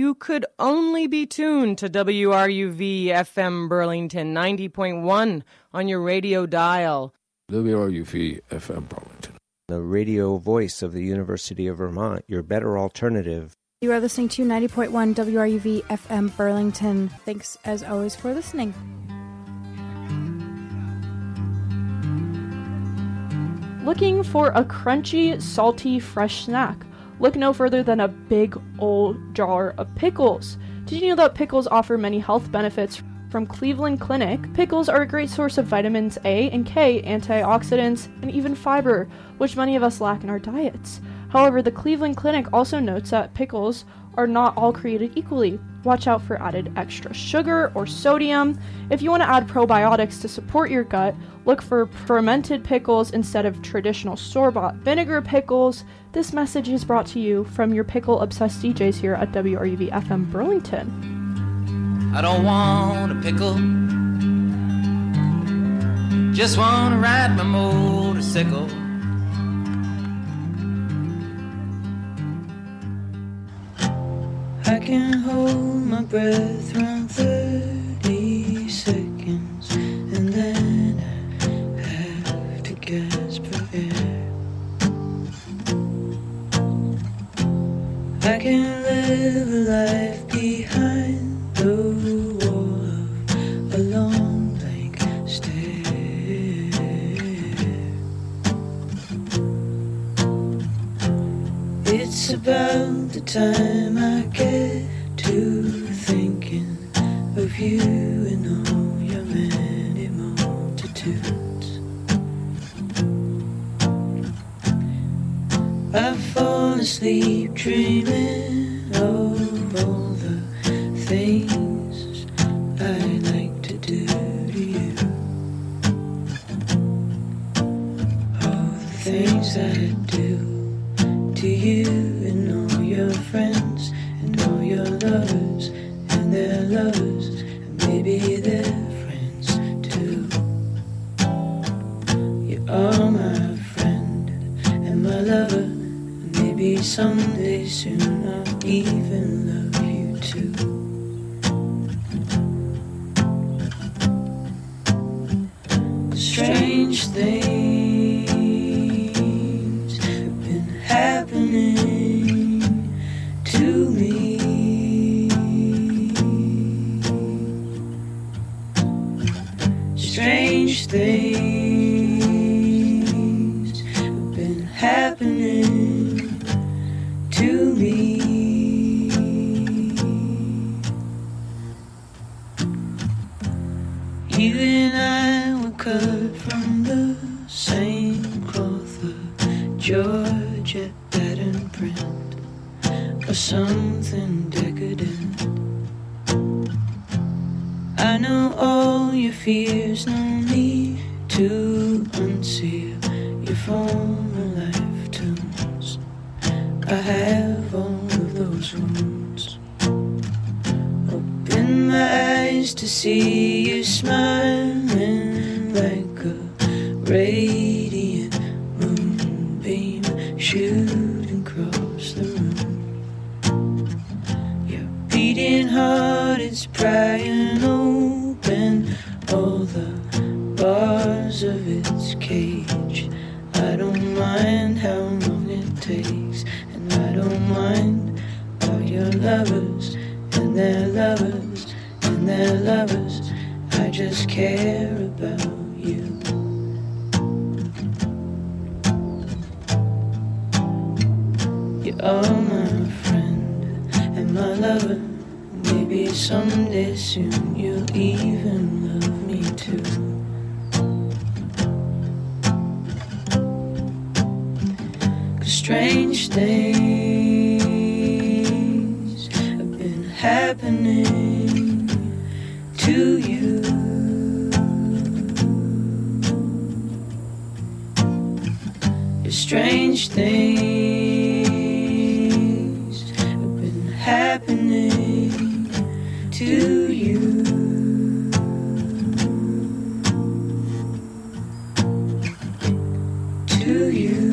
you could only be tuned to WRUV FM Burlington 90.1 on your radio dial. WRUV FM Burlington, the radio voice of the University of Vermont, your better alternative. You are listening to 90.1 WRUV FM Burlington. Thanks, as always, for listening. Looking for a crunchy, salty, fresh snack? Look no further than a big old jar of pickles. Did you know that pickles offer many health benefits? From Cleveland Clinic, pickles are a great source of vitamins A and K, antioxidants, and even fiber, which many of us lack in our diets. However, the Cleveland Clinic also notes that pickles are not all created equally. Watch out for added extra sugar or sodium. If you want to add probiotics to support your gut, look for fermented pickles instead of traditional store-bought vinegar pickles. This message is brought to you from your pickle-obsessed DJs here at WRUV FM Burlington. I don't want a pickle, just want to ride my motorcycle. I can hold my breath around 30 seconds, and then I have to gasp for air. I can live a life behind the wall of a long blank stare. It's about the time I get to thinking of you and all your many multitudes. I fall asleep dreaming of all the things I like to do to you. All the things I do to you and all your friends and all your lovers and their lovers and maybe their friends too. You are my friend and my lover, and maybe someday soon I'll even love you too. Strange things have been happening to me. Strange things have been happening to me. You and I were cut from the same cloth, a Georgette pattern print, or something decadent. I know all your fears, no need to unseal your former lifetimes. I have all of those wounds. Open my eyes to see you smiling like a radiant moonbeam shooting across the room. Your beating heart is prying open all the bars of its cage. I don't mind how long it takes, and I don't mind all your lovers and their lovers and their lovers. I just care about you. You are my friend and my lover. Maybe someday soon you'll even love me too. Strange things have been happening to you. Strange things have been happening to you. To you.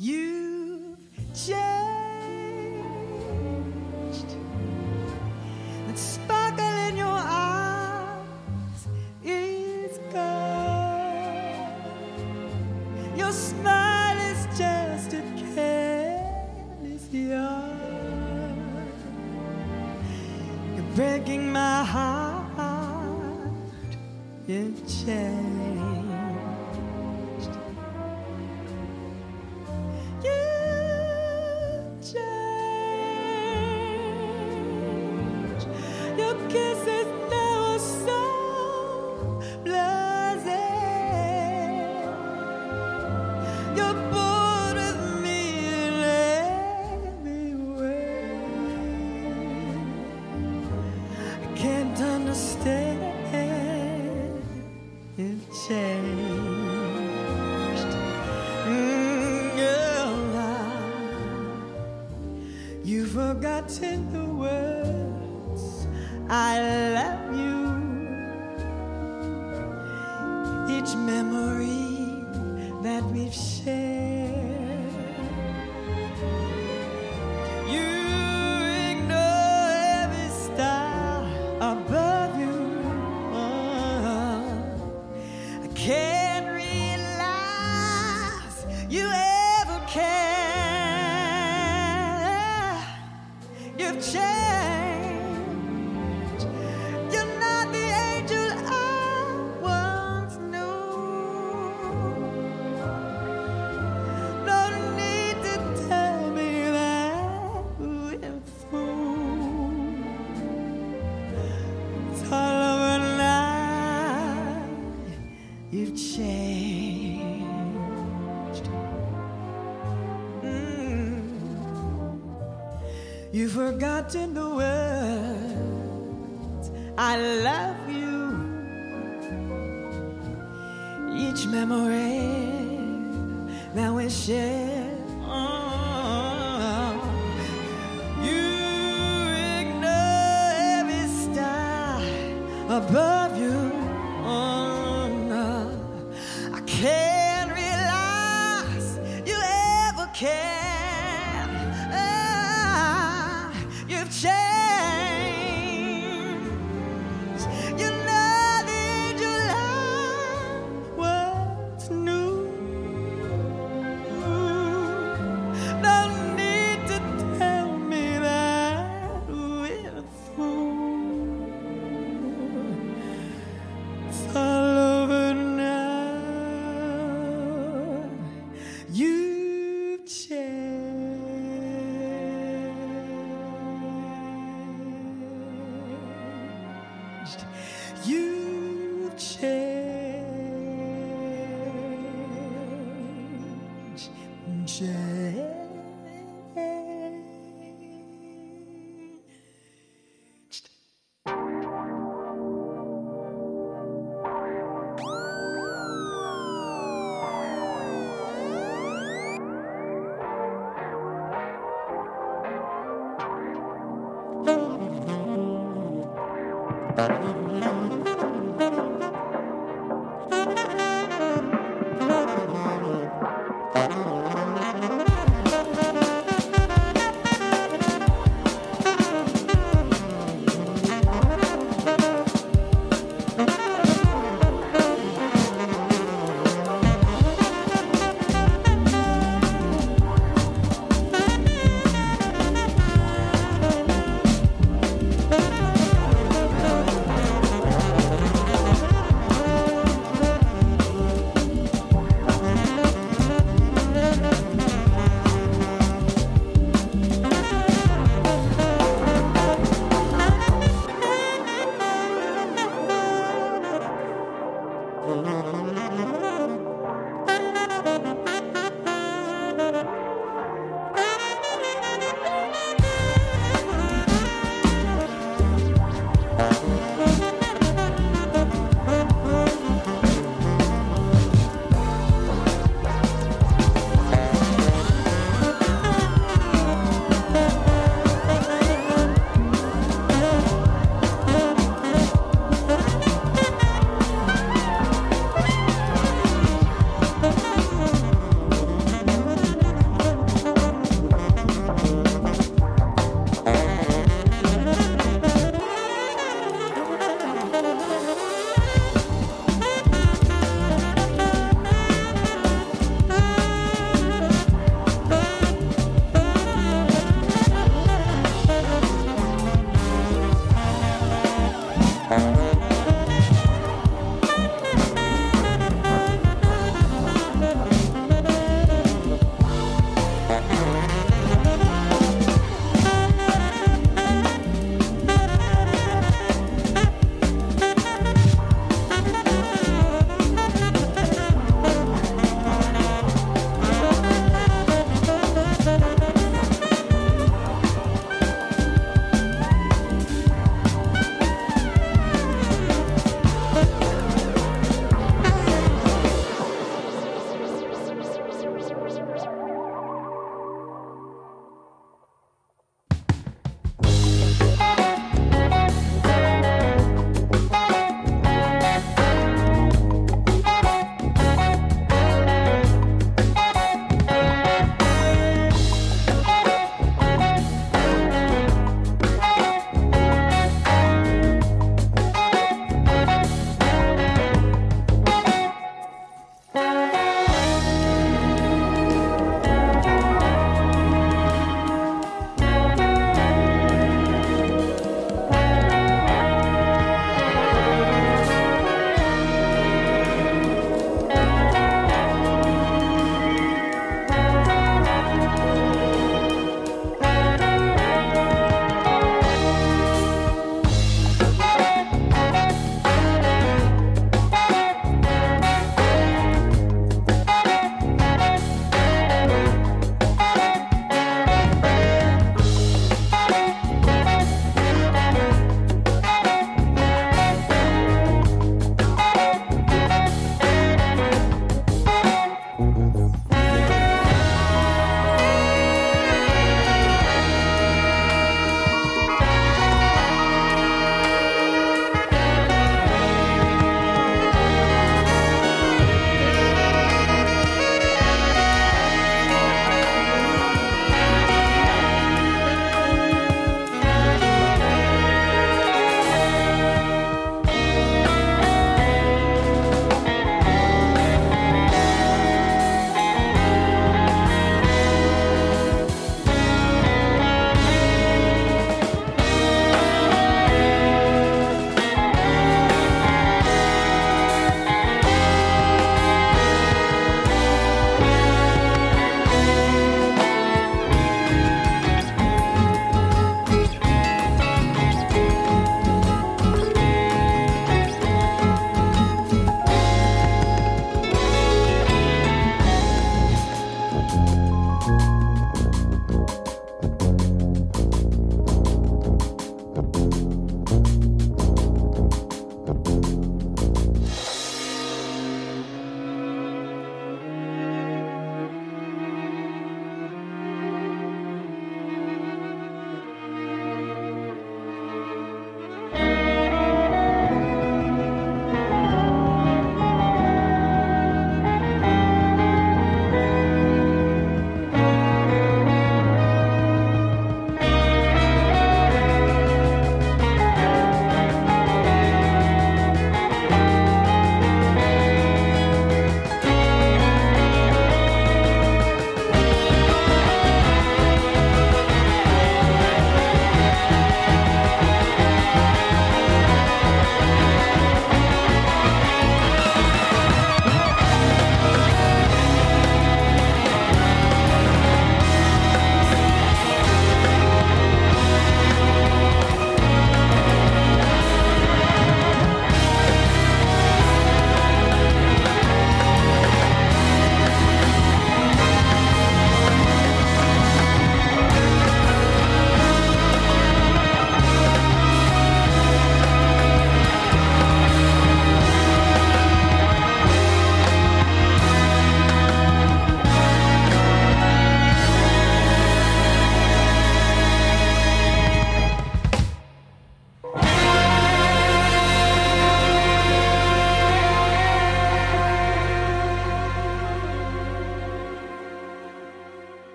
You've changed. That sparkle in your eyes is gone. Your smile is just a careless yarn. You're breaking my heart. You've changed. Forgotten the words I love you. Each memory that we've shared. You ignore every star above you. I can't realize you ever cared. Changed. You're not the angel I once knew. No need to tell me that we're through. It's all over now. You've changed. You've forgotten the words I love you. Each memory that we share. You ignore every star above you. I can't realize you ever cared. You've changed, changed.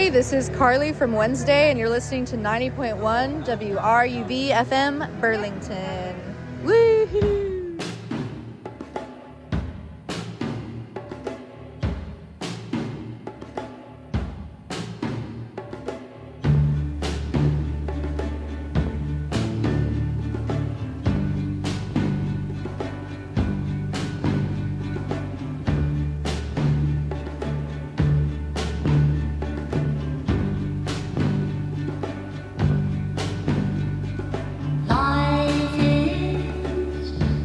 Hey, this is Carly from Wednesday, and you're listening to 90.1 WRUV FM Burlington. Woohoo! Life is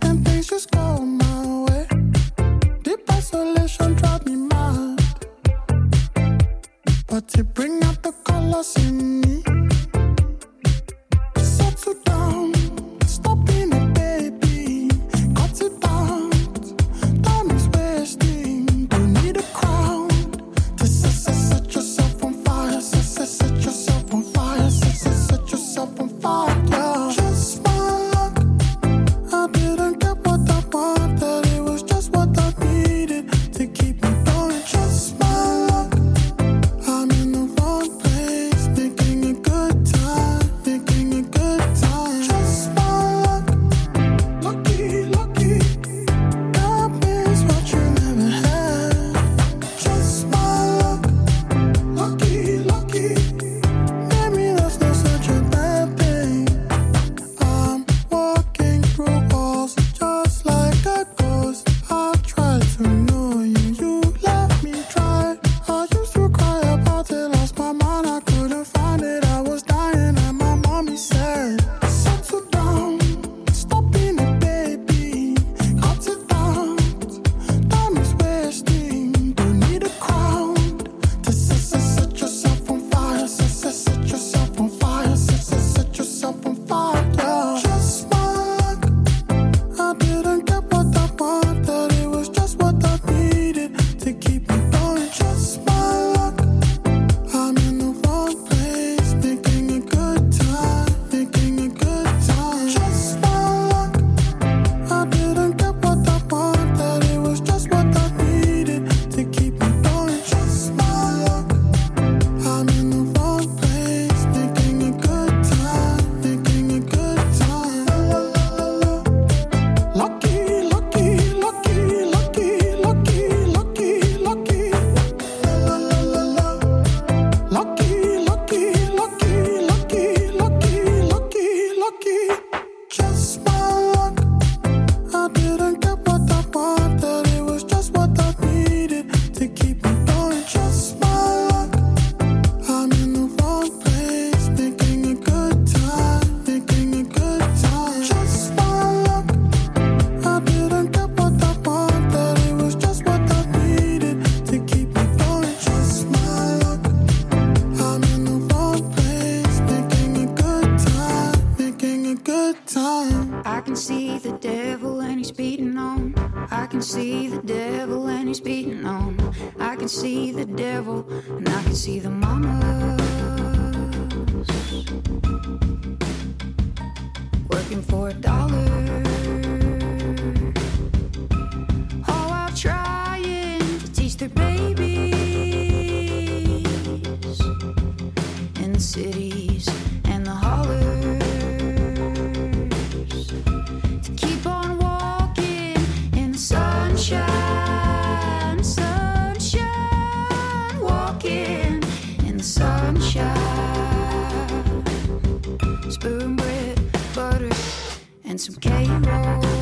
and things just go my way. Deep isolation drive me mad, but it bring out the colors in me. Settle down, stop being a baby, cut it out. Time is wasting, don't need a crown to set yourself on fire. Set yourself on fire. Set yourself on fire. Yeah. Just my luck, I didn't get what I wanted. It was just what I needed to keep me going. Just my luck, I'm in the wrong place, making a good time, making a good time. Just my luck, lucky, lucky, God means what you never had. Just my luck, lucky, lucky, maybe that's not such a bad thing. I'm walking through walls just like a ghost. I tried to know you, you let me try. I used to cry about it, lost my mind, I couldn't find it. I was dying and my mommy said, settle down, stop being a baby, cut it out. Time is wasting, don't need a crown to set yourself on fire. Set yourself on fire. Set yourself on fire. Yeah. Just my luck, I didn't get what I wanted. It was just what I needed to keep me going. Just my luck, I'm in the wrong place, making a good time, making a good time. Just my luck, I didn't get what I wanted. It was just what I needed to keep me going. Just my luck, I'm in the wrong place, making a good time, making a good time. Lucky, lucky, lucky, lucky, lucky, lucky, lucky. Lucky, lucky, lucky, lucky, lucky, lucky, lucky. Just my luck, I didn't get what I wanted. It was just what I needed to keep me going. Just my luck, I'm in the wrong place, making a good time, making a good time. Just my luck, I didn't get what I wanted. It was just what I needed to keep me going. Just my luck, I'm in the wrong place, making a good time, making a good time. I can see the devil and he's beating on. I can see the devil and he's beating on. I can see the devil and I can see the mamas working for $1. All while trying to teach their babies in the cities and the hollers to keep on walking in the sunshine, sunshine, walking in the sunshine. Spoon bread, butter, and some K-roll.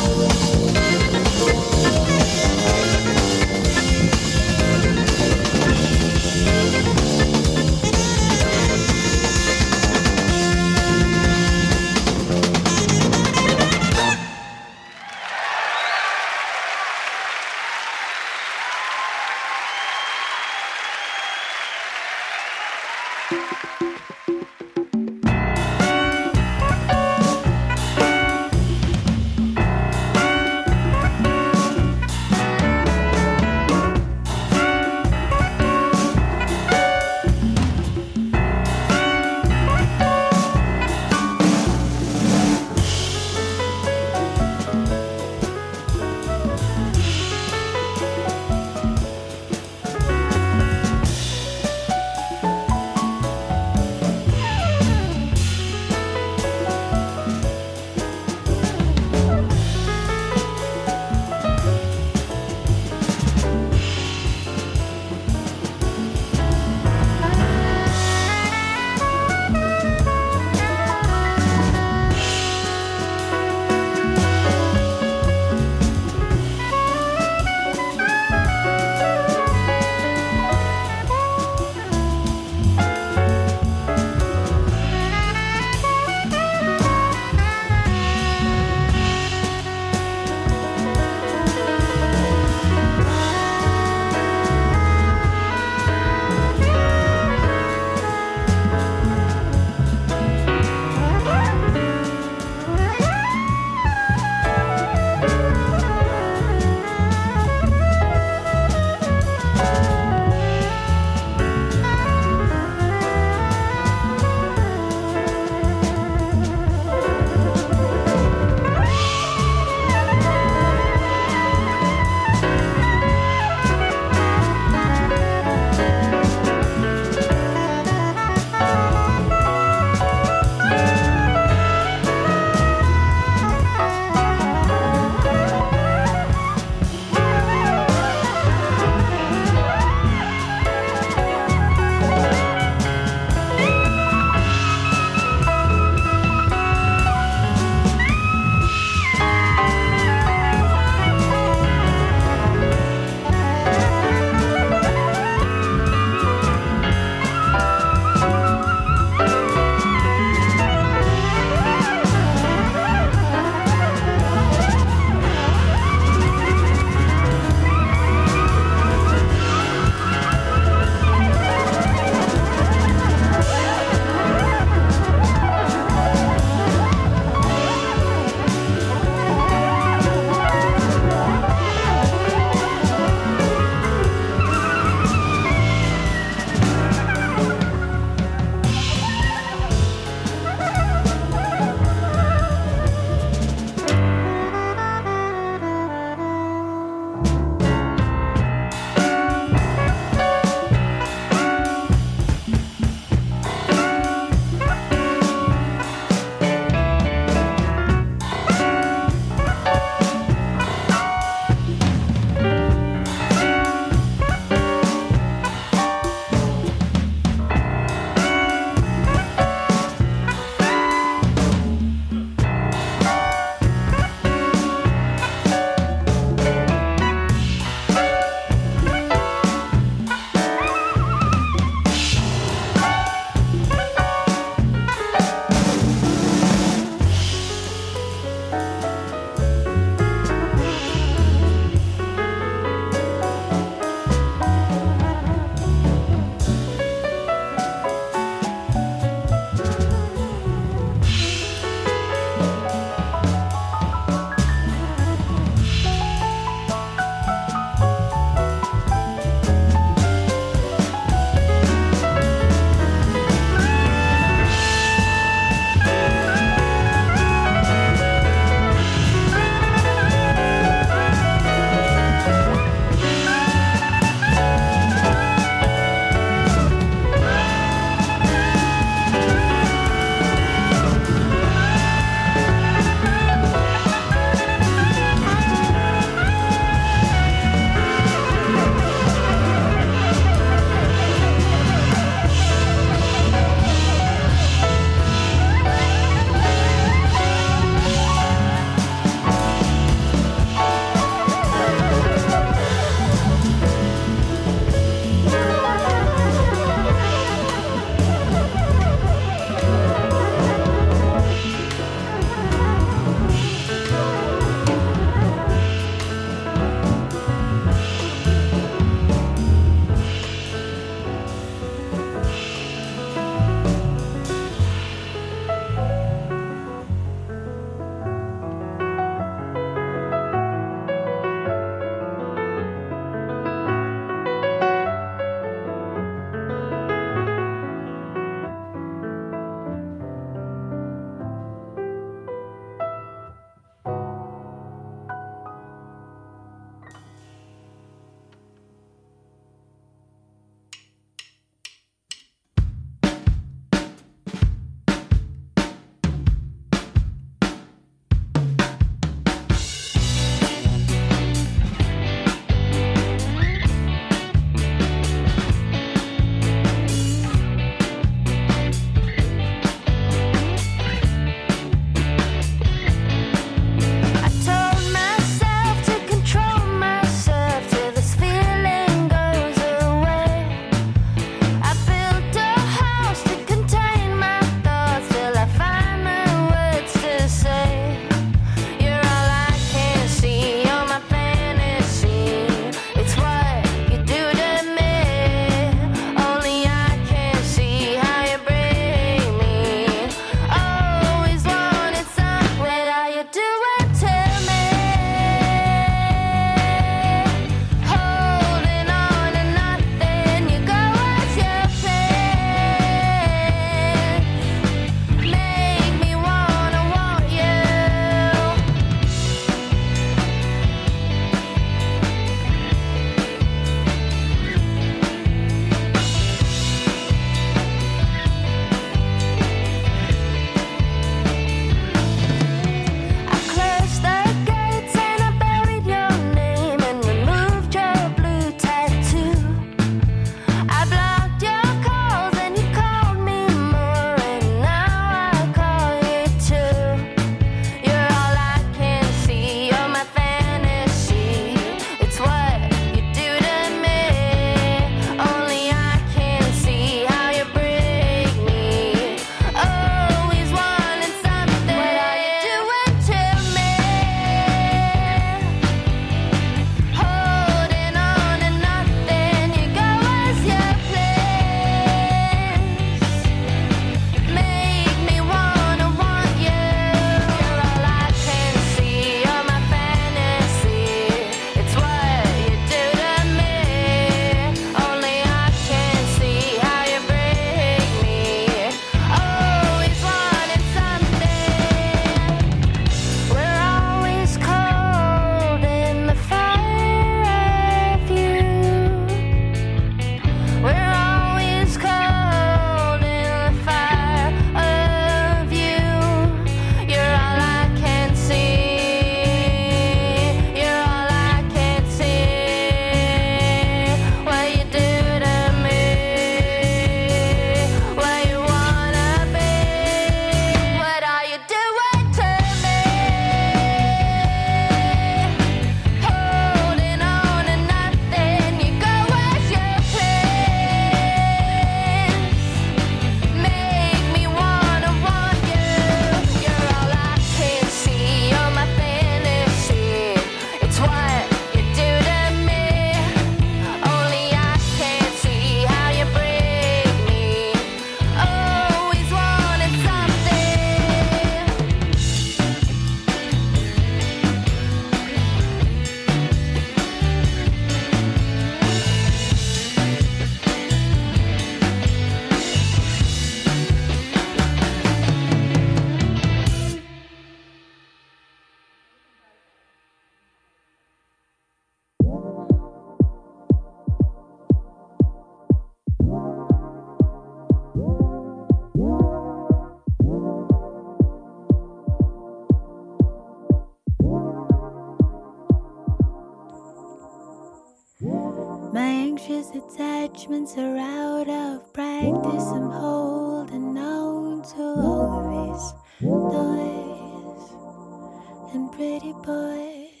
anxious attachments are out of practice. I'm holding on to all this noise and pretty boys.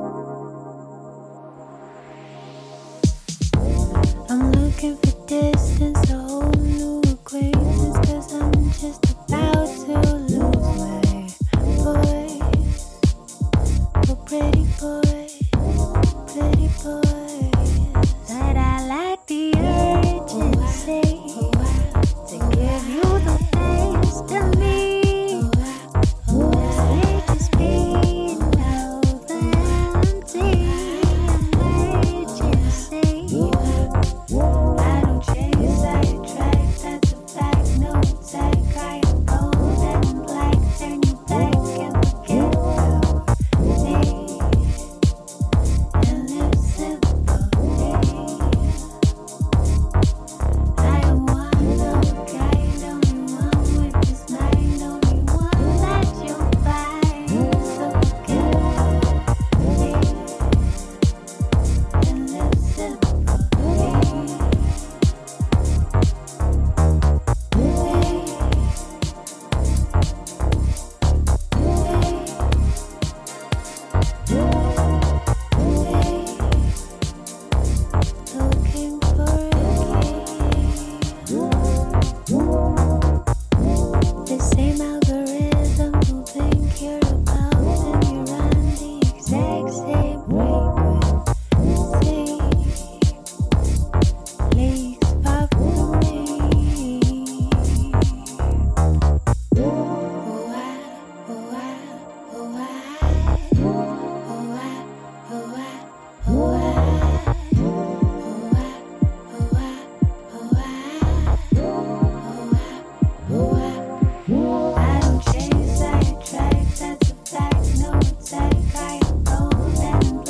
I'm looking for distance, a whole new acquaintance, 'cause I'm just about to lose my voice for pretty boys.